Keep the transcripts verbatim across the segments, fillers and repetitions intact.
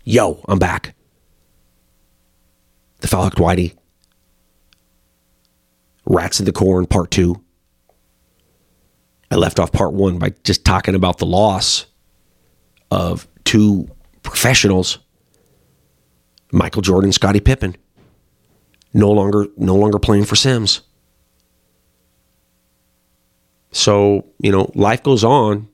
Yo, I'm back. The Foul Hooked Whitey. Rats in the Corn, part two. I left off part one by just talking about the loss of two professionals, Michael Jordan, Scottie Pippen, no longer no longer playing for Sims. So, you know, life goes on.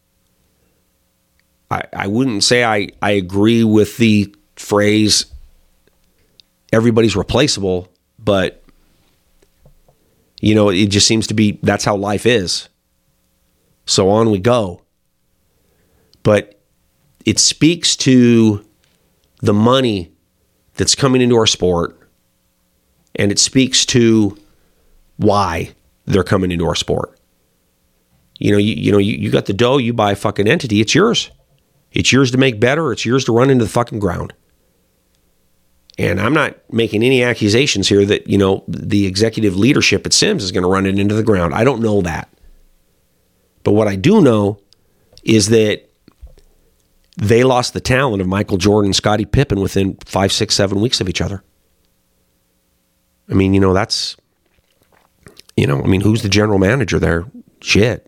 I, I wouldn't say I, I agree with the phrase, everybody's replaceable, but, you know, it just seems to be, that's how life is. So on we go. But it speaks to the money that's coming into our sport, and it speaks to why they're coming into our sport. You know, you, you know, you, you got the dough, you buy a fucking entity, it's yours. It's yours to make better, it's yours to run into the fucking ground. And I'm not making any accusations here that, you know, the executive leadership at Sims is going to run it into the ground. I don't know that. But what I do know is that they lost the talent of Michael Jordan and Scottie Pippen within five, six, seven weeks of each other. I mean, you know, that's, you know, I mean, who's the general manager there? Shit.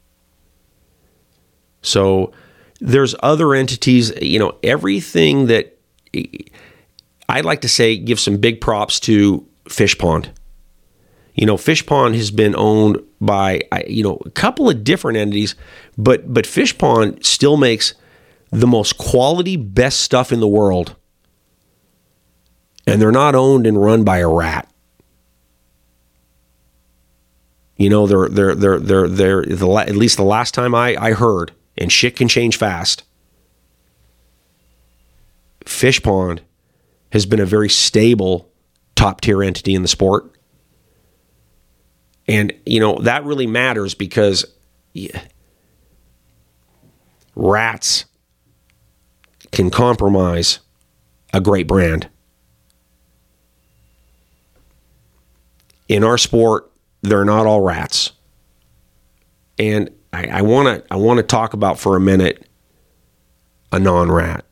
So there's other entities, you know, everything that I'd like to say, give some big props to Fish Pond. You know, Fish Pond has been owned by, you know, a couple of different entities, but but Fish Pond still makes the most quality, best stuff in the world. And they're not owned and run by a rat. You know, they're they're they're they're they're the at least the last time I, I heard, and shit can change fast. Fish Pond has been a very stable, top tier entity in the sport. And, you know, that really matters because yeah, rats can compromise a great brand. In our sport, they're not all rats. And I want to I want to talk about for a minute a non-rat.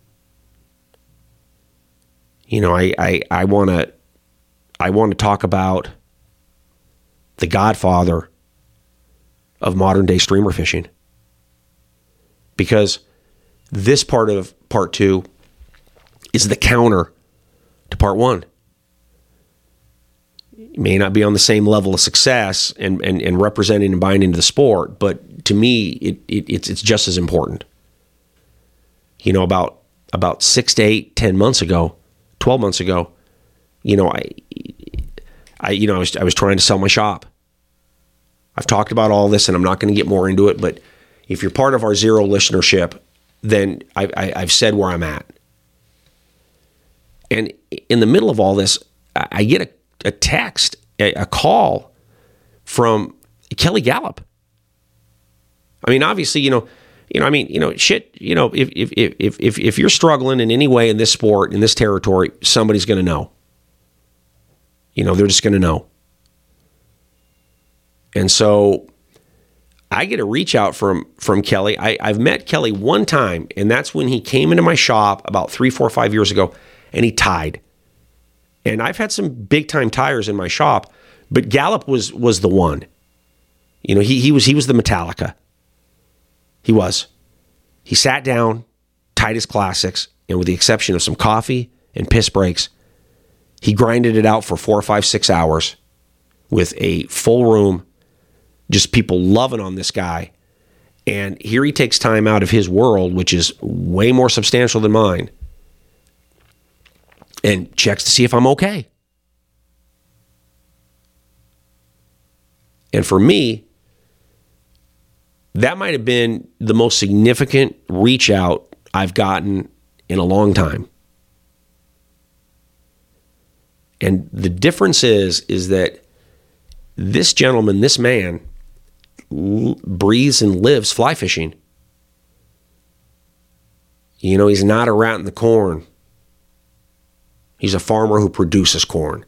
You know, I I, I want to I want to talk about the godfather of modern day streamer fishing. Because this part of part two is the counter to part one. It may not be on the same level of success and, and, and representing and buying into the sport, but to me, it, it it's it's just as important. You know, about about six to eight, ten months ago, twelve months ago, you know, I I you know I was I was trying to sell my shop. I've talked about all this, and I'm not going to get more into it. But if you're part of our zero listenership, then I, I, I've said where I'm at. And in the middle of all this, I get a, a text, a, a call from Kelly Gallup. I mean, obviously, you know, you know, I mean, you know, shit. You know, if if if if if you're struggling in any way in this sport, in this territory, somebody's going to know. You know, they're just going to know. And so I get a reach out from from Kelly. I, I've met Kelly one time, and that's when he came into my shop about three, four, five years ago, and he tied. And I've had some big time tires in my shop, but Gallup was was the one. You know, he he was he was the Metallica. He was. He sat down, tied his classics, and with the exception of some coffee and piss breaks, he grinded it out for four, five, six hours with a full room. Just people loving on this guy. And here he takes time out of his world, which is way more substantial than mine, and checks to see if I'm okay. And for me, that might have been the most significant reach out I've gotten in a long time. And the difference is, is that this gentleman, this man, l- breathes and lives fly fishing. You know, he's not a rat in the corn. He's a farmer who produces corn.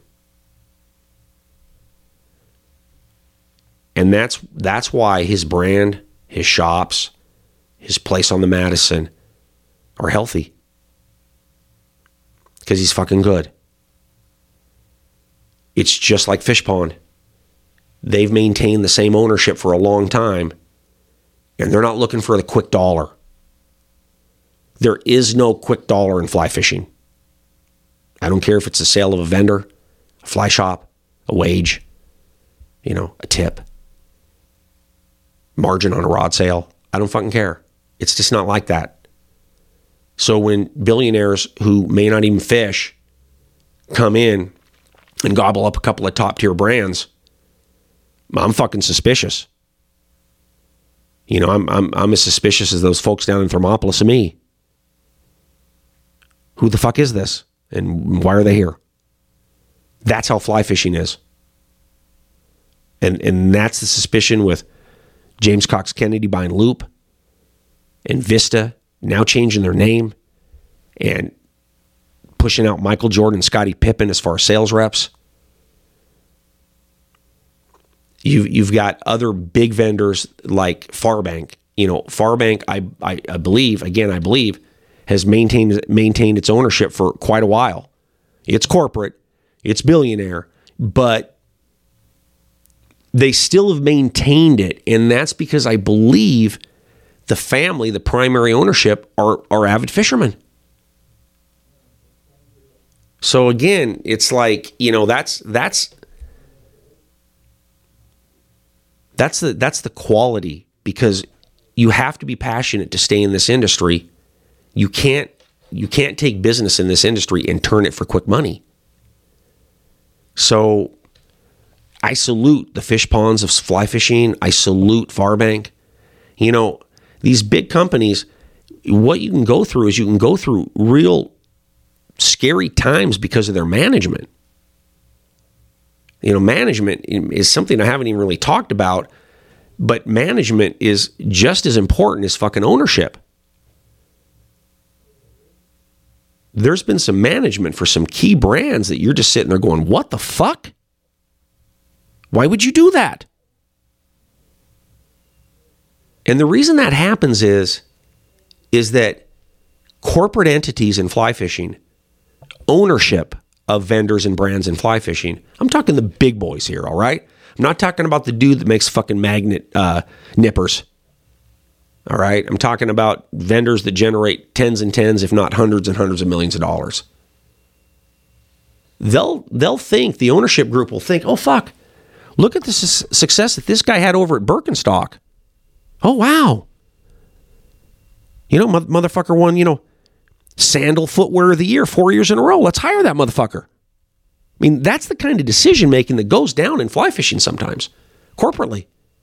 And that's that's why his brand, his shops, his place on the Madison are healthy. because he's fucking good. It's just like Fish Pond. They've maintained the same ownership for a long time, and they're not looking for the quick dollar. There is no quick dollar in fly fishing. I don't care if it's the sale of a vendor, a fly shop, a wage, you know, a tip, margin on a rod sale. I don't fucking care. It's just not like that. So when billionaires who may not even fish come in and gobble up a couple of top tier brands, I'm fucking suspicious. You know, I'm I'm I'm as suspicious as those folks down in Thermopolis of me. Who the fuck is this? And why are they here? That's how fly fishing is. And and that's the suspicion with James Cox Kennedy buying Loop and Vista now changing their name and pushing out Michael Jordan and Scottie Pippen as far as sales reps. You've, you've got other big vendors like Farbank. You know, Farbank, I, I, I believe, again, I believe, has maintained maintained its ownership for quite a while. It's corporate, it's billionaire, but they still have maintained it, and that's because I believe the family, the primary ownership, are, are avid fishermen. So again, it's like, you know, that's that's that's the that's the quality, because you have to be passionate to stay in this industry. You can't you can't take business in this industry and turn it for quick money. So I salute the fish ponds of fly fishing. I salute Farbank. You know, these big companies, what you can go through is you can go through real scary times because of their management. You know, management is something I haven't even really talked about, but management is just as important as fucking ownership. There's been some management for some key brands that you're just sitting there going, what the fuck? Why would you do that? And the reason that happens is, is that corporate entities in fly fishing, ownership of vendors and brands in fly fishing, I'm talking the big boys here, all right? I'm not talking about the dude that makes fucking magnet uh, nippers, all right? I'm talking about vendors that generate tens and tens, if not hundreds and hundreds of millions of dollars. They'll they'll think, the ownership group will think, oh, fuck, look at the su- success that this guy had over at Birkenstock. Oh, wow. You know, mo- motherfucker won, you know, Sandal Footwear of the Year four years in a row. Let's hire that motherfucker. I mean, that's the kind of decision making that goes down in fly fishing sometimes, corporately.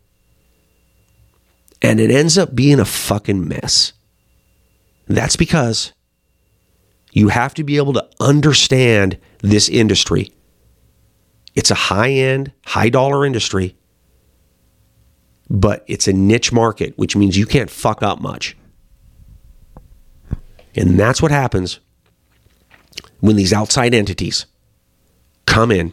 And it ends up being a fucking mess. That's because you have to be able to understand this industry. It's a high-end, high-dollar industry, but it's a niche market, which means you can't fuck up much. And that's what happens when these outside entities come in,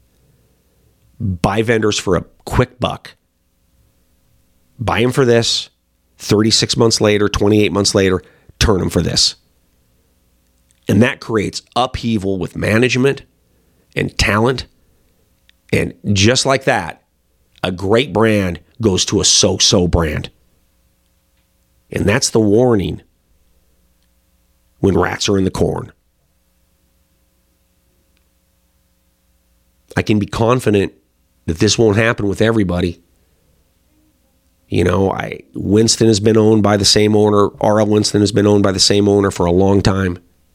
buy vendors for a quick buck, buy them for this, thirty-six months later, twenty-eight months later, turn them for this. And that creates upheaval with management and talent. And just like that, a great brand goes to a so-so brand. And that's the warning when rats are in the corn. I can be confident that this won't happen with everybody. You know, I Winston has been owned by the same owner. R L Winston has been owned by the same owner for a long time.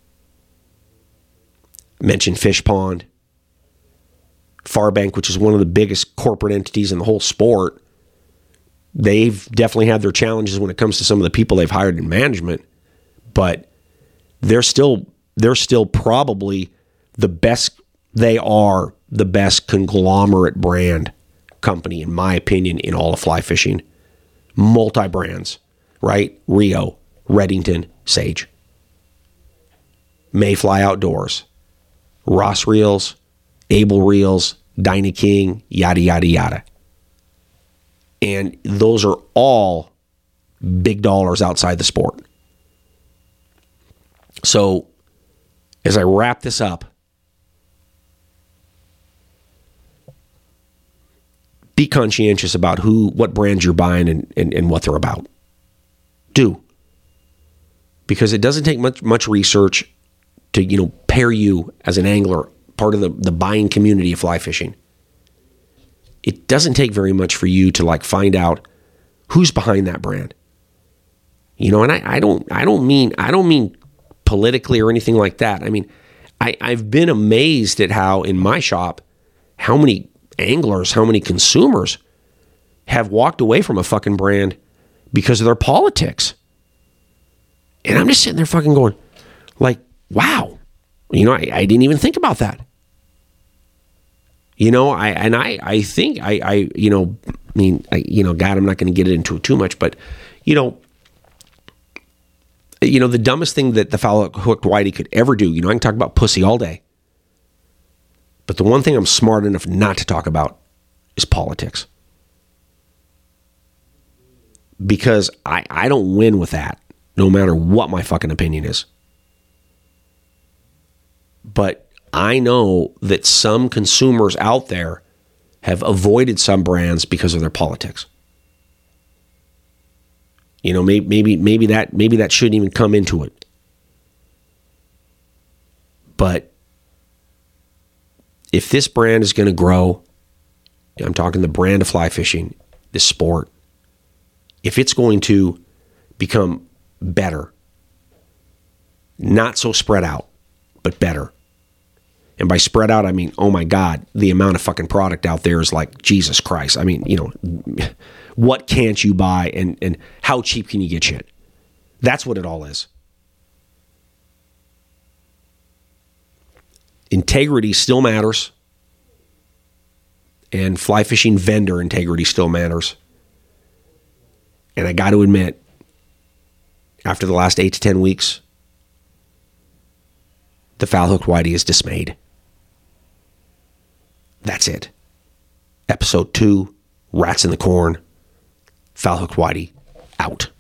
I mentioned Fish Pond. Farbank, which is one of the biggest corporate entities in the whole sport. They've definitely had their challenges when it comes to some of the people they've hired in management, but they're still they're still probably the best, they are the best conglomerate brand company, in my opinion, in all of fly fishing. Multi-brands, right? Rio, Reddington, Sage. Mayfly Outdoors, Ross Reels, Able Reels, Dyna King, yada, yada, yada. And those are all big dollars outside the sport. So as I wrap this up, be conscientious about who, what brands you're buying and, and, and what they're about. Do. Because it doesn't take much much research to, you know, pair you as an angler, part of the, the buying community of fly fishing. It doesn't take very much for you to like find out who's behind that brand. You know, and I, I don't I don't mean I don't mean politically or anything like that. I mean, I, I've been amazed at how in my shop, how many anglers, how many consumers have walked away from a fucking brand because of their politics. And I'm just sitting there fucking going, like, wow. You know, I, I didn't even think about that. You know, I and I I think I I you know, I mean, I, you know, God, I'm not going to get into it too much, but you know, you know, the dumbest thing that the foul hooked whitey could ever do. You know, I can talk about pussy all day, but the one thing I'm smart enough not to talk about is politics, because I I don't win with that, no matter what my fucking opinion is. But I know that some consumers out there have avoided some brands because of their politics. You know, maybe maybe maybe that maybe that shouldn't even come into it. But if this brand is going to grow, I'm talking the brand of fly fishing, this sport, if it's going to become better, not so spread out, but better. And by spread out, I mean, oh my God, the amount of fucking product out there is like, Jesus Christ. I mean, you know, what can't you buy and, and how cheap can you get shit? That's what it all is. Integrity still matters. And fly fishing vendor integrity still matters. And I got to admit, after the last eight to ten weeks, the foul hooked whitey is dismayed. That's it. Episode two, Rats in the Corn, Foul Hooked Whitey, out.